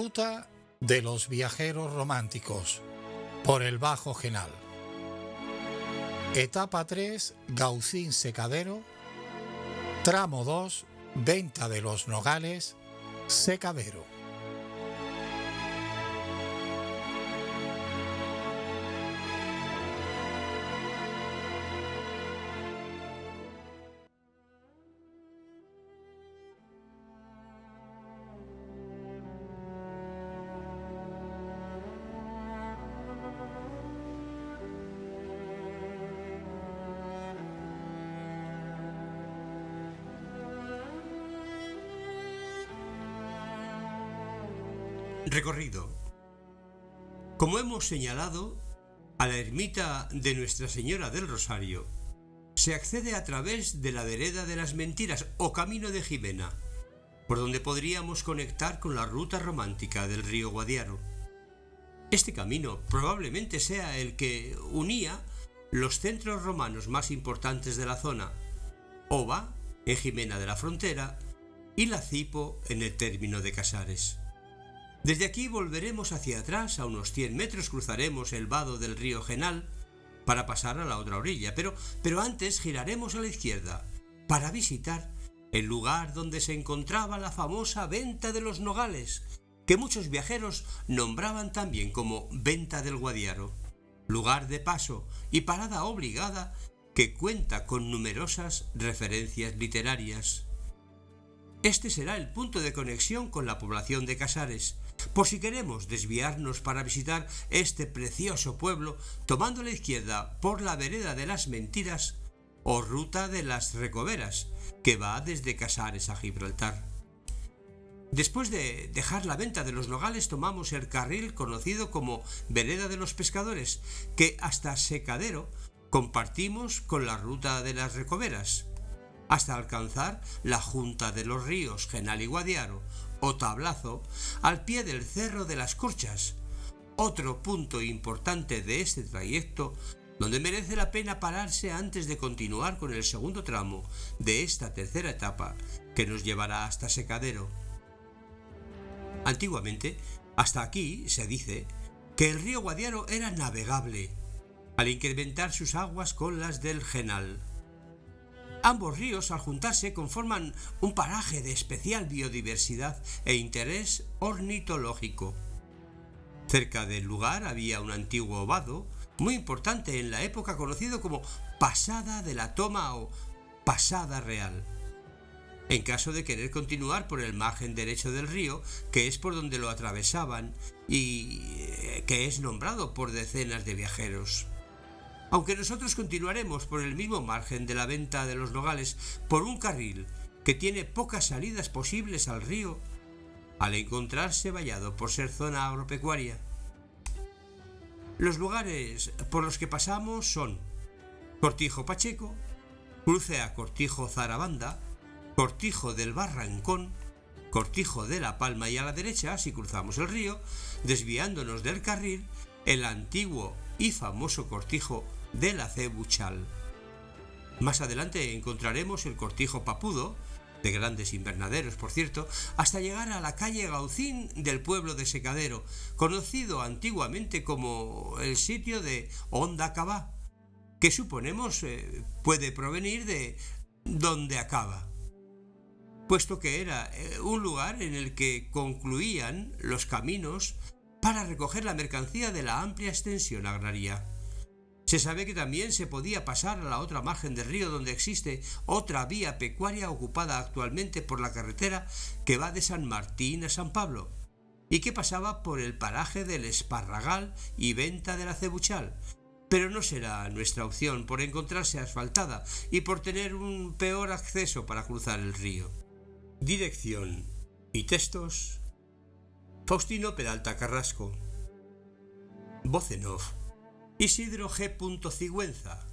Ruta de los viajeros románticos por el Bajo Genal. Etapa 3, Gaucín Secadero. Tramo 2, Venta de los Nogales, Secadero. Recorrido. Como hemos señalado, a la ermita de Nuestra Señora del Rosario se accede a través de la vereda de las Mentiras o Camino de Jimena, por donde podríamos conectar con la ruta romántica del río Guadiaro. Este camino probablemente sea el que unía los centros romanos más importantes de la zona, Oba, en Jimena de la Frontera, y Lacipo, en el término de Casares. Desde aquí volveremos hacia atrás, a unos 100 metros cruzaremos el vado del río Genal para pasar a la otra orilla, pero antes giraremos a la izquierda para visitar el lugar donde se encontraba la famosa Venta de los Nogales, que muchos viajeros nombraban también como Venta del Guadiaro, lugar de paso y parada obligada que cuenta con numerosas referencias literarias. Este será el punto de conexión con la población de Casares, por si queremos desviarnos para visitar este precioso pueblo tomando la izquierda por la vereda de las Mentiras o ruta de las Recoveras, que va desde Casares a Gibraltar. Después de dejar la Venta de los Nogales tomamos el carril conocido como Vereda de los Pescadores, que hasta Secadero compartimos con la ruta de las Recoveras, hasta alcanzar la junta de los ríos Genal y Guadiaro, o Tablazo, al pie del Cerro de las Corchas, otro punto importante de este trayecto donde merece la pena pararse antes de continuar con el segundo tramo de esta tercera etapa que nos llevará hasta Secadero. Antiguamente, hasta aquí se dice que el río Guadiaro era navegable, al incrementar sus aguas con las del Genal. Ambos ríos, al juntarse, conforman un paraje de especial biodiversidad e interés ornitológico. Cerca del lugar había un antiguo vado, muy importante en la época, conocido como Pasada de la Toma o Pasada Real. En caso de querer continuar por el margen derecho del río, que es por donde lo atravesaban y que es nombrado por decenas de viajeros. Aunque nosotros continuaremos por el mismo margen de la Venta de los Nogales por un carril que tiene pocas salidas posibles al río, al encontrarse vallado por ser zona agropecuaria. Los lugares por los que pasamos son Cortijo Pacheco, cruce a Cortijo Zarabanda, Cortijo del Barrancón, Cortijo de la Palma y a la derecha, si cruzamos el río, desviándonos del carril, el antiguo y famoso Cortijo de la Cebuchal. Más adelante encontraremos el Cortijo Papudo, de grandes invernaderos por cierto, hasta llegar a la calle Gaucín del pueblo de Secadero, conocido antiguamente como el sitio de Honda Cabá, que suponemos puede provenir de donde acaba, puesto que era un lugar en el que concluían los caminos para recoger la mercancía de la amplia extensión agraria. Se sabe que también se podía pasar a la otra margen del río, donde existe otra vía pecuaria ocupada actualmente por la carretera que va de San Martín a San Pablo y que pasaba por el paraje del Esparragal y Venta de la Cebuchal, pero no será nuestra opción por encontrarse asfaltada y por tener un peor acceso para cruzar el río. Dirección y textos: Faustino Peralta Carrasco. Voz en off: Isidro G. Cigüenza.